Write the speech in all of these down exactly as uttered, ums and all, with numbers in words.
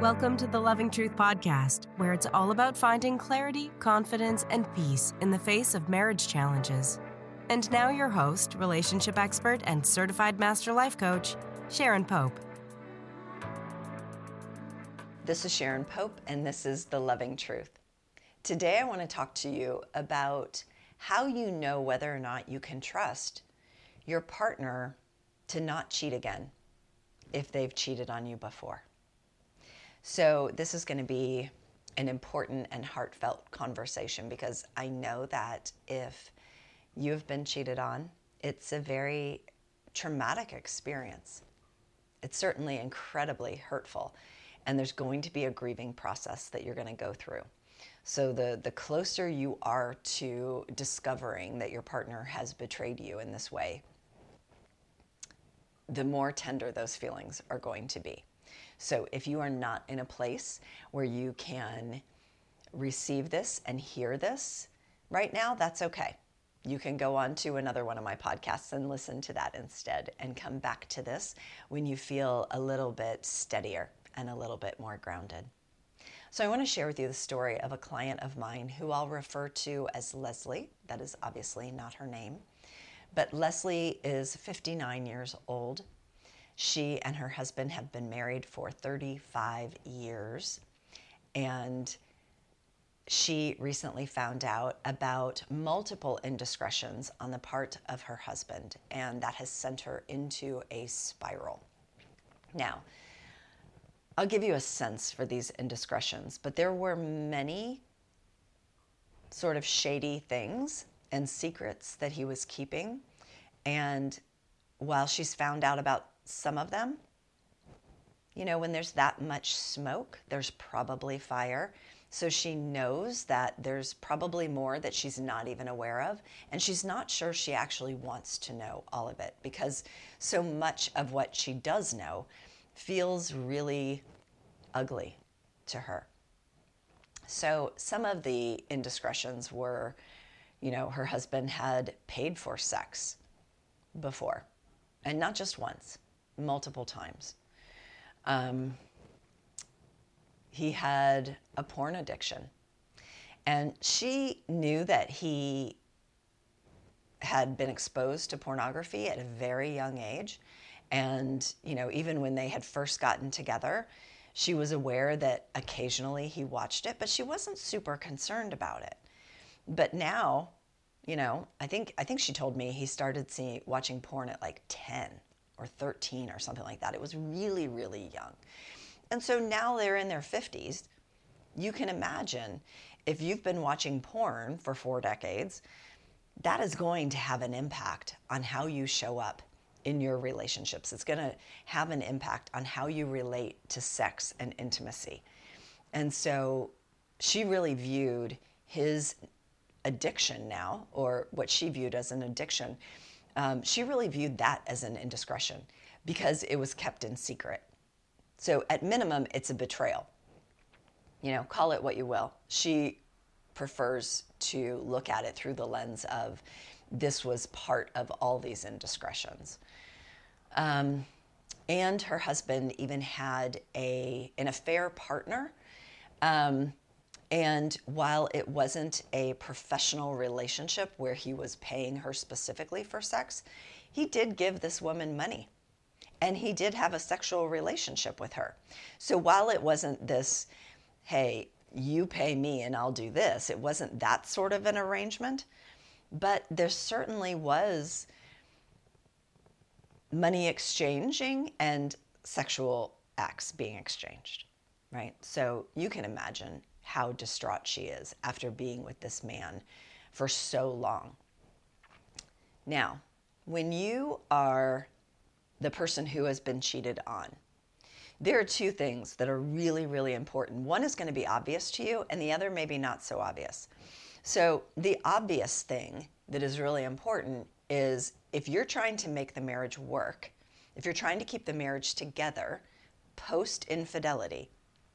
Welcome to the Loving Truth Podcast, where it's all about finding clarity, confidence, and peace in the face of marriage challenges. And now your host, relationship expert, and certified master life coach, Sharon Pope. This is Sharon Pope, and this is The Loving Truth. Today I want to talk to you about how you know whether or not you can trust your partner to not cheat again if they've cheated on you before. So this is going to be an important and heartfelt conversation because I know that if you've been cheated on, it's a very traumatic experience. It's certainly incredibly hurtful, and there's going to be a grieving process that you're going to go through. So the, the closer you are to discovering that your partner has betrayed you in this way, the more tender those feelings are going to be. So if you are not in a place where you can receive this and hear this right now, that's okay. You can go on to another one of my podcasts and listen to that instead and come back to this when you feel a little bit steadier and a little bit more grounded. So I want to share with you the story of a client of mine who I'll refer to as Leslie. That is obviously not her name. But Leslie is fifty-nine years old. She and her husband have been married for thirty-five years, and she recently found out about multiple indiscretions on the part of her husband, and that has sent her into a spiral. Now, I'll give you a sense for these indiscretions, but there were many sort of shady things and secrets that he was keeping, and while she's found out about some of them, you know, when there's that much smoke, there's probably fire. So she knows that there's probably more that she's not even aware of, and she's not sure she actually wants to know all of it because so much of what she does know feels really ugly to her. So some of the indiscretions were, you know, her husband had paid for sex before, and not just once. Multiple times. Um, he had a porn addiction, and she knew that he had been exposed to pornography at a very young age. And, you know, even when they had first gotten together, she was aware that occasionally he watched it, but she wasn't super concerned about it. But now, you know, I think I think she told me he started seeing watching porn at like ten. Or thirteen or something like that. It was really, really young. And so now they're in their fifties. You can imagine if you've been watching porn for four decades, that is going to have an impact on how you show up in your relationships. It's going to have an impact on how you relate to sex and intimacy. And so she really viewed his addiction now, or what she viewed as an addiction, Um, she really viewed that as an indiscretion because it was kept in secret. So at minimum, it's a betrayal. You know, call it what you will. She prefers to look at it through the lens of this was part of all these indiscretions. Um, and her husband even had a an affair partner. Um, And while it wasn't a professional relationship where he was paying her specifically for sex, he did give this woman money. And he did have a sexual relationship with her. So while it wasn't this, hey, you pay me and I'll do this, it wasn't that sort of an arrangement. But there certainly was money exchanging and sexual acts being exchanged, right? So you can imagine how distraught she is after being with this man for so long. Now, when you are the person who has been cheated on, there are two things that are really, really important. One is going to be obvious to you, and the other maybe not so obvious. So the obvious thing that is really important is if you're trying to make the marriage work, if you're trying to keep the marriage together post-infidelity,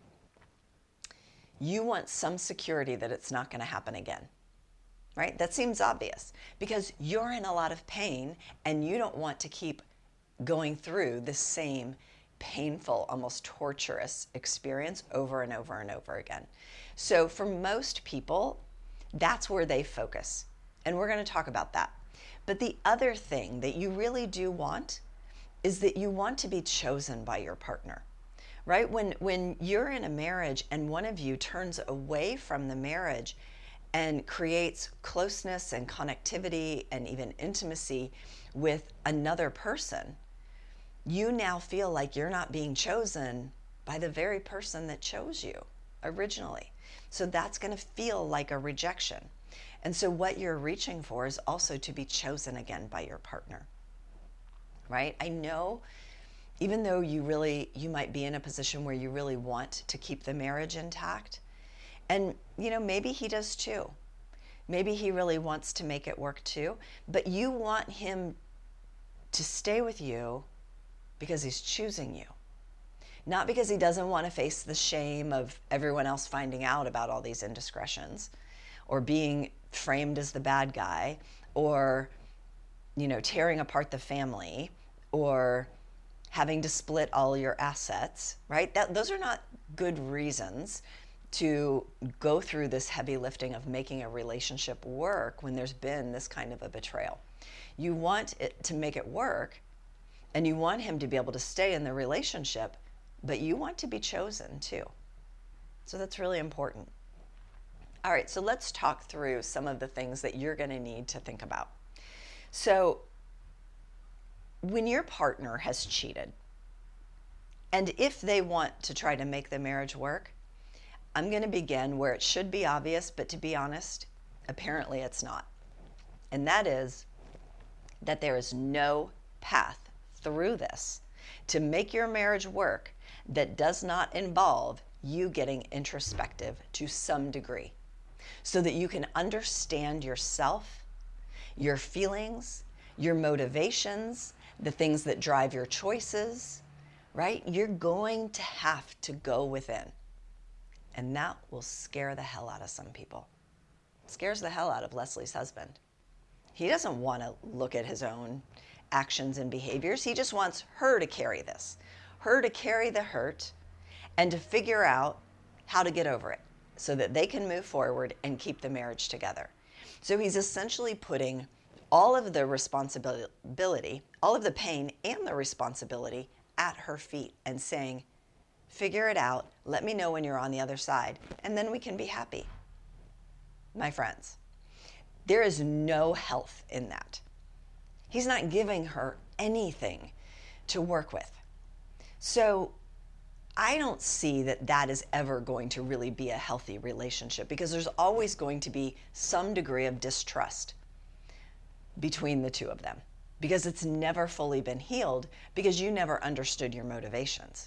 you want some security that it's not going to happen again, right? That seems obvious because you're in a lot of pain and you don't want to keep going through the same painful, almost torturous experience over and over and over again. So for most people, that's where they focus. And we're going to talk about that. But the other thing that you really do want is that you want to be chosen by your partner, right? When, when you're in a marriage and one of you turns away from the marriage and creates closeness and connectivity and even intimacy with another person, you now feel like you're not being chosen by the very person that chose you originally. So that's going to feel like a rejection. And so what you're reaching for is also to be chosen again by your partner, right? I know even though you really, you might be in a position where you really want to keep the marriage intact, and you know, maybe he does too. Maybe he really wants to make it work too, but you want him to stay with you because he's choosing you. Not because he doesn't want to face the shame of everyone else finding out about all these indiscretions, or being framed as the bad guy, or, you know, tearing apart the family, or having to split all your assets, right? That, those are not good reasons to go through this heavy lifting of making a relationship work when there's been this kind of a betrayal. You want it to make it work, and you want him to be able to stay in the relationship, but you want to be chosen too. So that's really important. All right, so let's talk through some of the things that you're going to need to think about. So when your partner has cheated, and if they want to try to make the marriage work, I'm going to begin where it should be obvious, but to be honest, apparently it's not. And that is that there is no path through this to make your marriage work that does not involve you getting introspective to some degree, so that you can understand yourself, your feelings, your motivations, the things that drive your choices, right? You're going to have to go within. And that will scare the hell out of some people. It scares the hell out of Leslie's husband. He doesn't want to look at his own actions and behaviors. He just wants her to carry this, her to carry the hurt, and to figure out how to get over it so that they can move forward and keep the marriage together. So he's essentially putting all of the responsibility, all of the pain and the responsibility at her feet and saying, figure it out, let me know when you're on the other side, and then we can be happy. My friends, there is no health in that. He's not giving her anything to work with. So I don't see that that is ever going to really be a healthy relationship, because there's always going to be some degree of distrust between the two of them, because it's never fully been healed, because you never understood your motivations.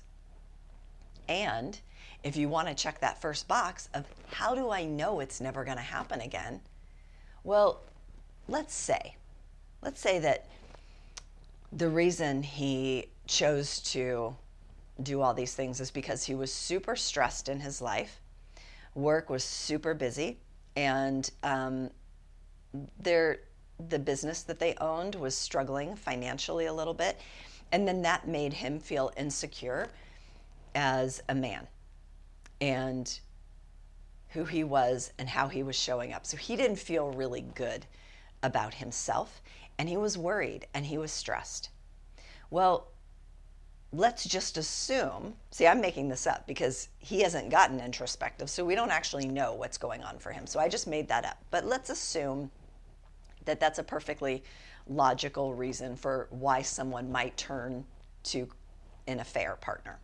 And if you want to check that first box of how do I know it's never going to happen again? Well, let's say, let's say that the reason he chose to do all these things is because he was super stressed in his life. Work was super busy, and um, their, the business that they owned was struggling financially a little bit. And then that made him feel insecure as a man and who he was and how he was showing up. So he didn't feel really good about himself, and he was worried and he was stressed. Well, let's just assume, see, I'm making this up because he hasn't gotten introspective, so we don't actually know what's going on for him. So I just made that up. But let's assume that that's a perfectly logical reason for why someone might turn to an affair partner.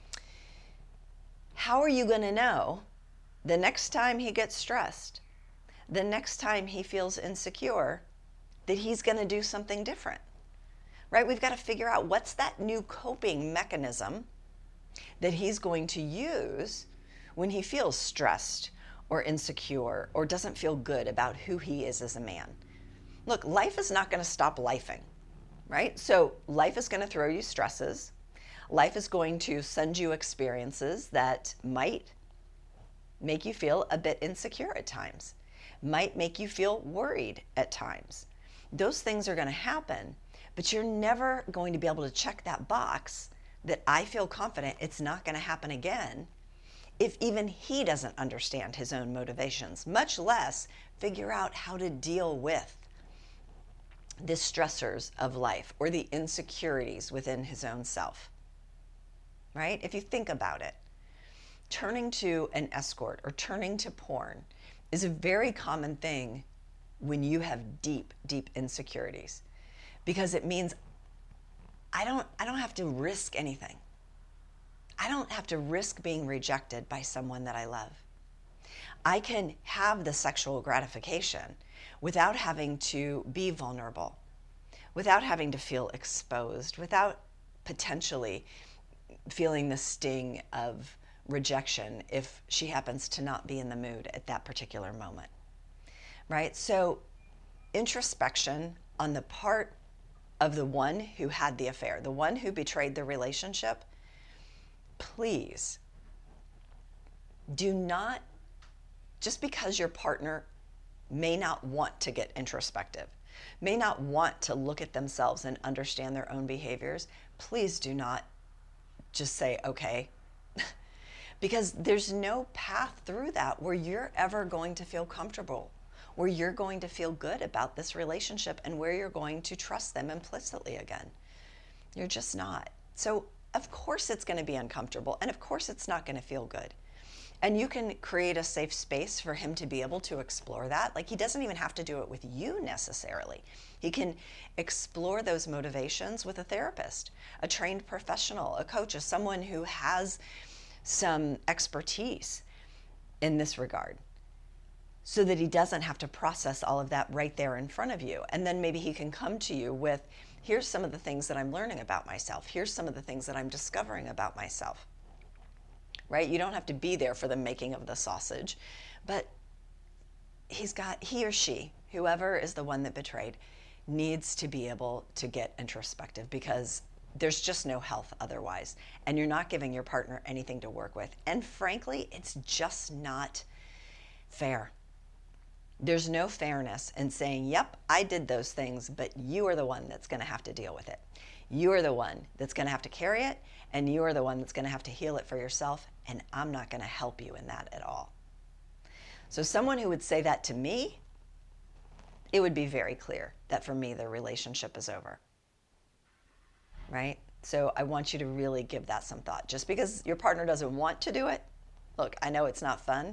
How are you going to know the next time he gets stressed, the next time he feels insecure, that he's going to do something different? Right? We've got to figure out what's that new coping mechanism that he's going to use when he feels stressed or insecure or doesn't feel good about who he is as a man. Look, life is not going to stop lifing, right? So life is going to throw you stresses. Life is going to send you experiences that might make you feel a bit insecure at times, might make you feel worried at times. Those things are going to happen, but you're never going to be able to check that box that I feel confident it's not going to happen again if even he doesn't understand his own motivations, much less figure out how to deal with the stressors of life or the insecurities within his own self, right? If you think about it, turning to an escort or turning to porn is a very common thing when you have deep, deep insecurities, because it means I don't, I don't have to risk anything. I don't have to risk being rejected by someone that I love. I can have the sexual gratification without having to be vulnerable, without having to feel exposed, without potentially feeling the sting of rejection if she happens to not be in the mood at that particular moment, right? So introspection on the part of the one who had the affair, the one who betrayed the relationship, please do not, just because your partner may not want to get introspective, may not want to look at themselves and understand their own behaviors, please do not just say, okay, because there's no path through that where you're ever going to feel comfortable, where you're going to feel good about this relationship and where you're going to trust them implicitly again. You're just not. So of course it's going to be uncomfortable, and of course it's not going to feel good. And you can create a safe space for him to be able to explore that. Like, he doesn't even have to do it with you necessarily. He can explore those motivations with a therapist, a trained professional, a coach, or someone who has some expertise in this regard, so that he doesn't have to process all of that right there in front of you. And then maybe he can come to you with, here's some of the things that I'm learning about myself. Here's some of the things that I'm discovering about myself, right? You don't have to be there for the making of the sausage, but he's got, he or she, whoever is the one that betrayed, needs to be able to get introspective, because there's just no health otherwise. And you're not giving your partner anything to work with. And frankly, it's just not fair. There's no fairness in saying, yep, I did those things, but you are the one that's going to have to deal with it. You are the one that's going to have to carry it, and you are the one that's going to have to heal it for yourself, and I'm not going to help you in that at all. So someone who would say that to me, it would be very clear that for me, the relationship is over, right? So I want you to really give that some thought. Just because your partner doesn't want to do it, look, I know it's not fun.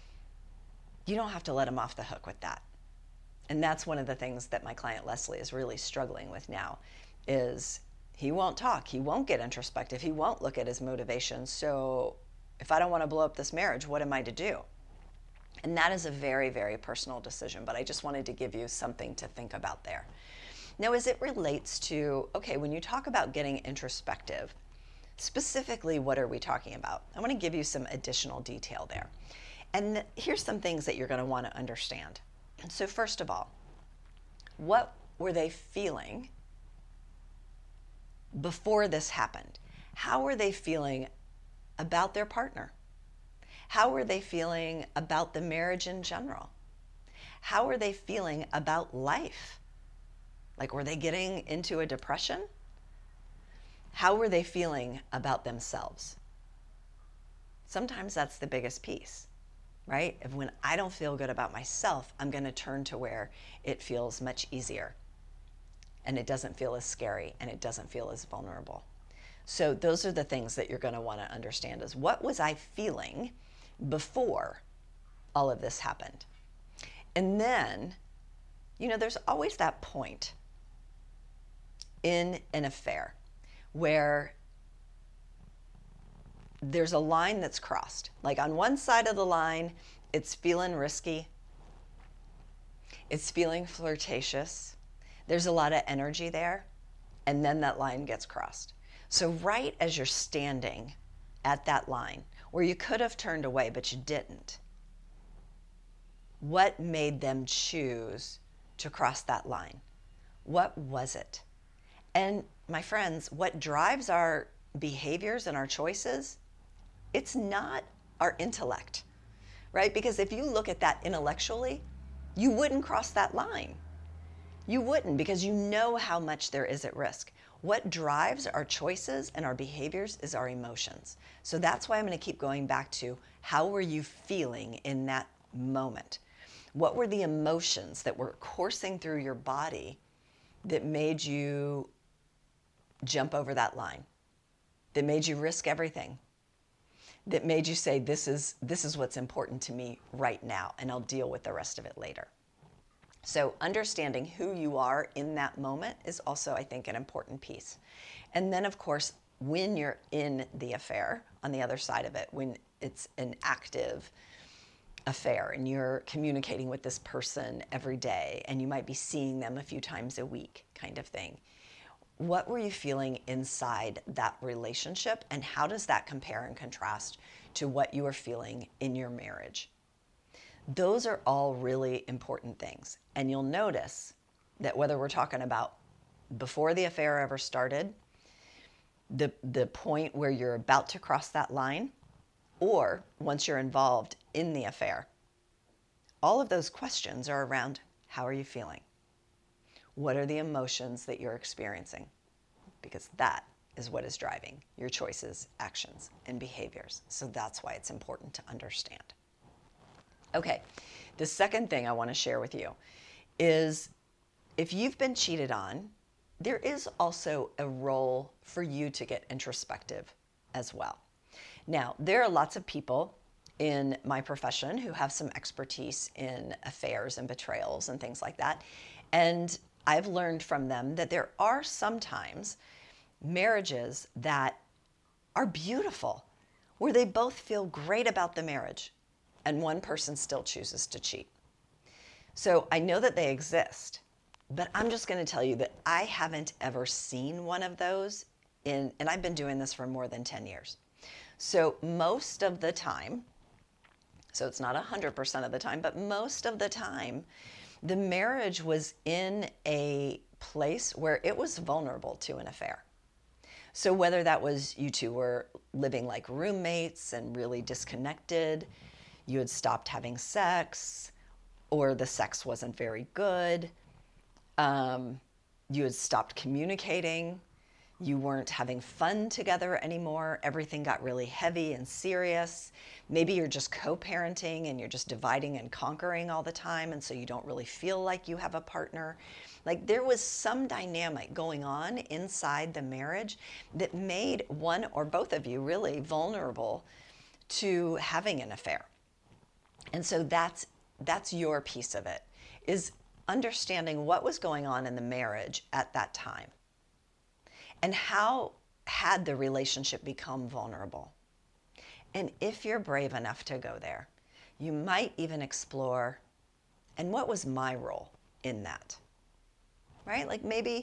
You don't have to let him off the hook with that. And that's one of the things that my client Leslie is really struggling with now, is he won't talk. He won't get introspective. He won't look at his motivations. So if I don't want to blow up this marriage, what am I to do? And that is a very, very personal decision, but I just wanted to give you something to think about there. Now, as it relates to, okay, when you talk about getting introspective, specifically, what are we talking about? I want to give you some additional detail there. And here's some things that you're going to want to understand. So first of all, what were they feeling before this happened? How were they feeling about their partner? How were they feeling about the marriage in general? How were they feeling about life? Like, were they getting into a depression? How were they feeling about themselves? Sometimes that's the biggest piece, right? If when I don't feel good about myself, I'm going to turn to where it feels much easier and it doesn't feel as scary and it doesn't feel as vulnerable. So those are the things that you're going to want to understand, is what was I feeling before all of this happened? And then, you know, there's always that point in an affair where there's a line that's crossed. Like, on one side of the line, it's feeling risky. It's feeling flirtatious. There's a lot of energy there. And then that line gets crossed. So right as you're standing at that line, where you could have turned away, but you didn't, what made them choose to cross that line? What was it? And my friends, what drives our behaviors and our choices, it's not our intellect, right? Because if you look at that intellectually, you wouldn't cross that line. You wouldn't, because you know how much there is at risk. What drives our choices and our behaviors is our emotions. So that's why I'm going to keep going back to, how were you feeling in that moment? What were the emotions that were coursing through your body that made you jump over that line, that made you risk everything, that made you say, this is, this is what's important to me right now, and I'll deal with the rest of it later. So understanding who you are in that moment is also, I think, an important piece. And then, of course, when you're in the affair, on the other side of it, when it's an active affair and you're communicating with this person every day and you might be seeing them a few times a week kind of thing, what were you feeling inside that relationship, and how does that compare and contrast to what you were feeling in your marriage? Those are all really important things. And you'll notice that whether we're talking about before the affair ever started, the, the point where you're about to cross that line, or once you're involved in the affair, all of those questions are around, how are you feeling? What are the emotions that you're experiencing? Because that is what is driving your choices, actions, and behaviors. So that's why it's important to understand. Okay, the second thing I want to share with you is, if you've been cheated on, there is also a role for you to get introspective as well. Now, there are lots of people in my profession who have some expertise in affairs and betrayals and things like that. And I've learned from them that there are sometimes marriages that are beautiful, where they both feel great about the marriage, and one person still chooses to cheat. So I know that they exist, but I'm just going to tell you that I haven't ever seen one of those in, and I've been doing this for more than ten years. So most of the time, so it's not one hundred percent of the time, but most of the time, the marriage was in a place where it was vulnerable to an affair. So whether that was you two were living like roommates and really disconnected, you had stopped having sex, or the sex wasn't very good, um, you had stopped communicating, you weren't having fun together anymore, everything got really heavy and serious. Maybe you're just co-parenting and you're just dividing and conquering all the time, and so you don't really feel like you have a partner. Like, there was some dynamic going on inside the marriage that made one or both of you really vulnerable to having an affair. And so that's that's your piece of it, is understanding what was going on in the marriage at that time. And how had the relationship become vulnerable? And if you're brave enough to go there, you might even explore, and what was my role in that? Right? Like, maybe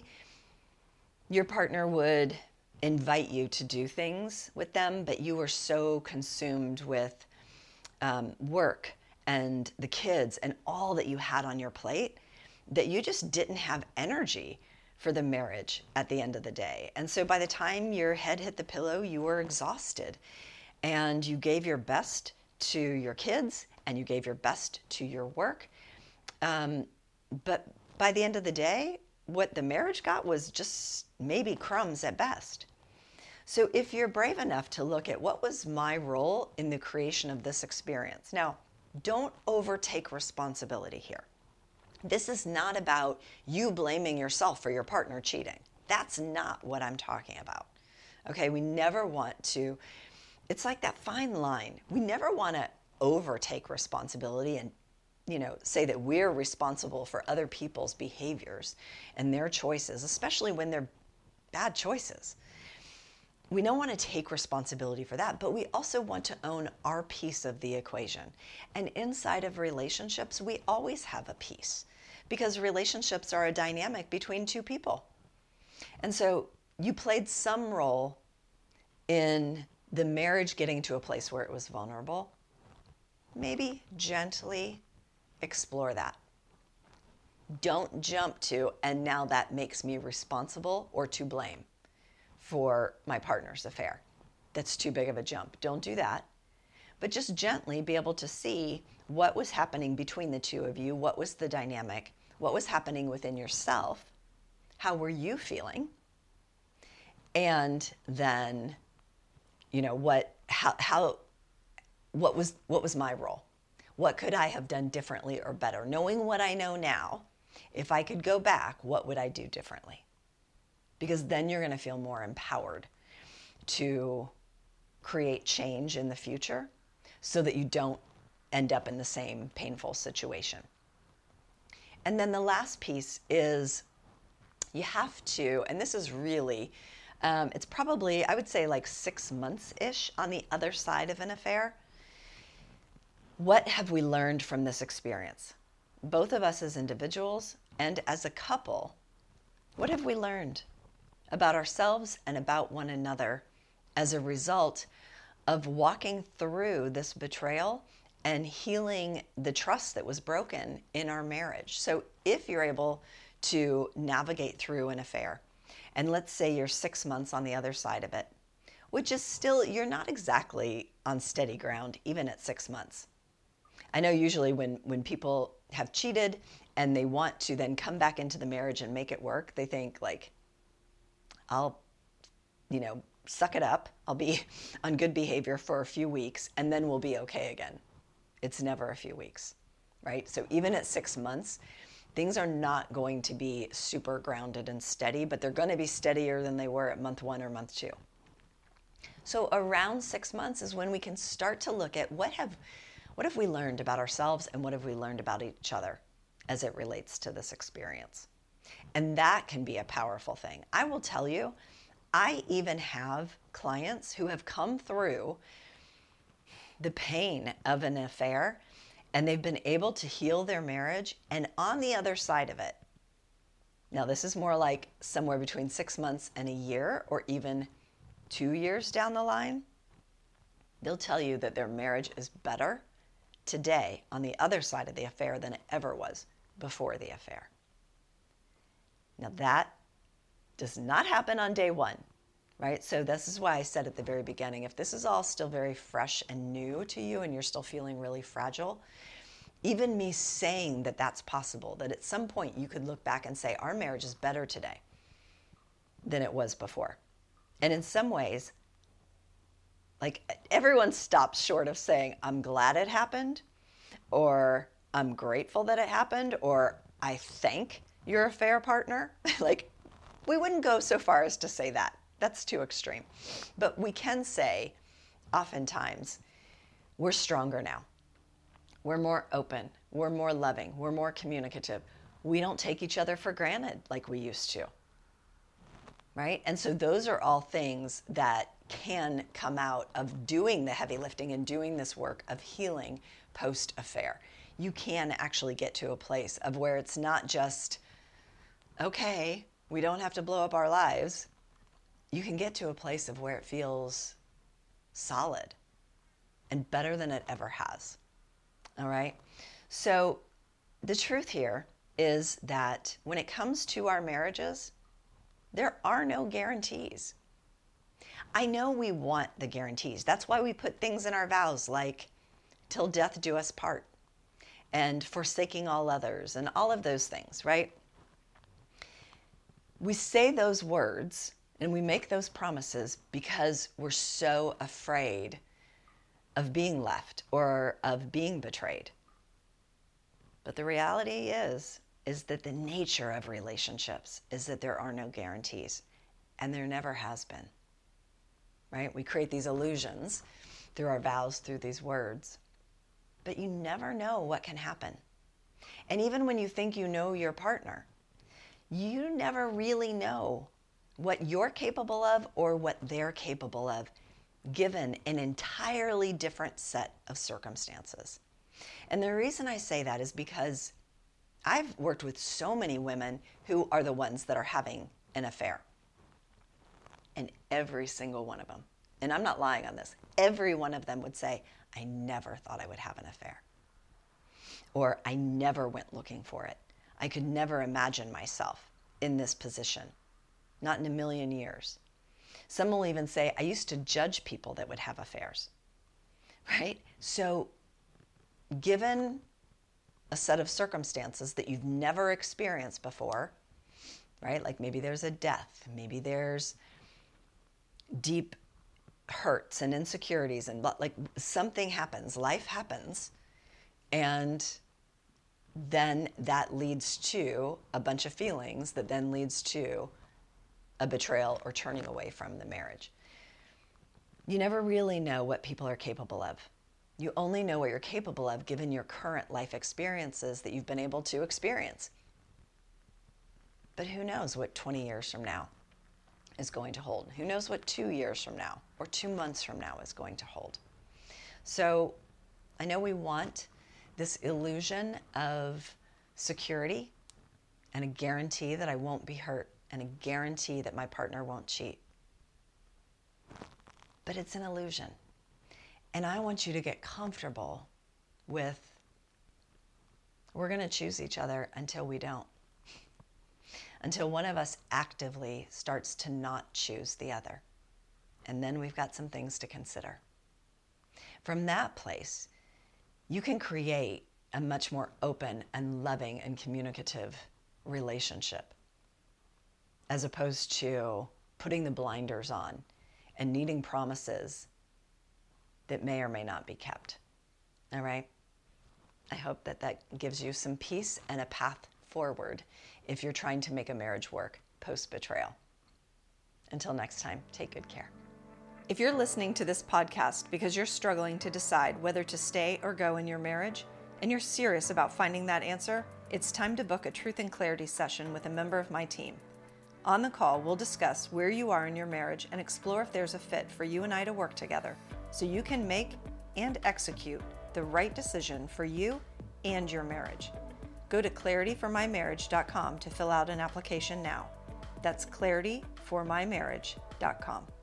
your partner would invite you to do things with them, but you were so consumed with um, work and the kids and all that you had on your plate that you just didn't have energy for the marriage at the end of the day. And so by the time your head hit the pillow, you were exhausted, and you gave your best to your kids and you gave your best to your work. Um, but by the end of the day, what the marriage got was just maybe crumbs at best. So if you're brave enough to look at, what was my role in the creation of this experience? Now, don't overtake responsibility here. This is not about you blaming yourself for your partner cheating. That's not what I'm talking about. Okay, we never want to, it's like that fine line. We never want to overtake responsibility and, you know, say that we're responsible for other people's behaviors and their choices, especially when they're bad choices. We don't want to take responsibility for that, but we also want to own our piece of the equation. And inside of relationships, we always have a piece, because relationships are a dynamic between two people. And so you played some role in the marriage getting to a place where it was vulnerable. Maybe gently explore that. Don't jump to, and now that makes me responsible or to blame for my partner's affair. That's too big of a jump. Don't do that. But just gently be able to see what was happening between the two of you, what was the dynamic, what was happening within yourself, how were you feeling, And then, you know, what, how, how, what was, what was my role? What could I have done differently or better? Knowing what I know now, if I could go back, what would I do differently? Because then you're going to feel more empowered to create change in the future so that you don't end up in the same painful situation. And then the last piece is you have to, and this is really, um, it's probably, I would say like six months-ish on the other side of an affair. What have we learned from this experience? Both of us as individuals and as a couple, what have we learned about ourselves and about one another as a result of walking through this betrayal and healing the trust that was broken in our marriage? So if you're able to navigate through an affair, and let's say you're six months on the other side of it, which is still, you're not exactly on steady ground, even at six months. I know usually when, when people have cheated and they want to then come back into the marriage and make it work, they think like, I'll, you know, suck it up. I'll be on good behavior for a few weeks and then we'll be okay again. It's never a few weeks, right? So even at six months, things are not going to be super grounded and steady, but they're going to be steadier than they were at month one or month two. So around six months is when we can start to look at what have, what have we learned about ourselves and what have we learned about each other as it relates to this experience. And that can be a powerful thing. I will tell you, I even have clients who have come through the pain of an affair and they've been able to heal their marriage, and on the other side of it, now this is more like somewhere between six months and a year or even two years down the line, they'll tell you that their marriage is better today on the other side of the affair than it ever was before the affair. Now that does not happen on day one, right? So this is why I said at the very beginning, if this is all still very fresh and new to you and you're still feeling really fragile, even me saying that that's possible, that at some point you could look back and say, our marriage is better today than it was before. And in some ways, like everyone stops short of saying, I'm glad it happened, or I'm grateful that it happened, or I thank your affair partner. Like, we wouldn't go so far as to say that. That's too extreme. But we can say, oftentimes, we're stronger now. We're more open. We're more loving. We're more communicative. We don't take each other for granted like we used to. Right? And so those are all things that can come out of doing the heavy lifting and doing this work of healing post-affair. You can actually get to a place of where it's not just, okay, we don't have to blow up our lives. You can get to a place of where it feels solid and better than it ever has. All right? So the truth here is that when it comes to our marriages, there are no guarantees. I know we want the guarantees. That's why we put things in our vows like, till death do us part, and forsaking all others, and all of those things, right? We say those words and we make those promises because we're so afraid of being left or of being betrayed. But the reality is, is that the nature of relationships is that there are no guarantees, and there never has been, right? We create these illusions through our vows, through these words, but you never know what can happen. And even when you think you know your partner, you never really know what you're capable of or what they're capable of, given an entirely different set of circumstances. And the reason I say that is because I've worked with so many women who are the ones that are having an affair. And every single one of them, and I'm not lying on this, every one of them would say, I never thought I would have an affair. Or I never went looking for it. I could never imagine myself in this position. Not in a million years. Some will even say, I used to judge people that would have affairs. Right? So, given a set of circumstances that you've never experienced before, right? Like maybe there's a death, maybe there's deep hurts and insecurities, and like something happens, life happens, and then that leads to a bunch of feelings that then leads to a betrayal or turning away from the marriage. You never really know what people are capable of. You only know what you're capable of given your current life experiences that you've been able to experience. But who knows what twenty years from now is going to hold? Who knows what two years from now or two months from now is going to hold? So I know we want this illusion of security and a guarantee that I won't be hurt and a guarantee that my partner won't cheat. But it's an illusion. And I want you to get comfortable with, we're going to choose each other until we don't. Until one of us actively starts to not choose the other. And then we've got some things to consider. From that place, you can create a much more open and loving and communicative relationship, as opposed to putting the blinders on and needing promises that may or may not be kept. All right? I hope that that gives you some peace and a path forward if you're trying to make a marriage work post-betrayal. Until next time, take good care. If you're listening to this podcast because you're struggling to decide whether to stay or go in your marriage, and you're serious about finding that answer, it's time to book a Truth and Clarity session with a member of my team. On the call, we'll discuss where you are in your marriage and explore if there's a fit for you and I to work together so you can make and execute the right decision for you and your marriage. Go to clarity for my marriage dot com to fill out an application now. That's clarity for my marriage dot com.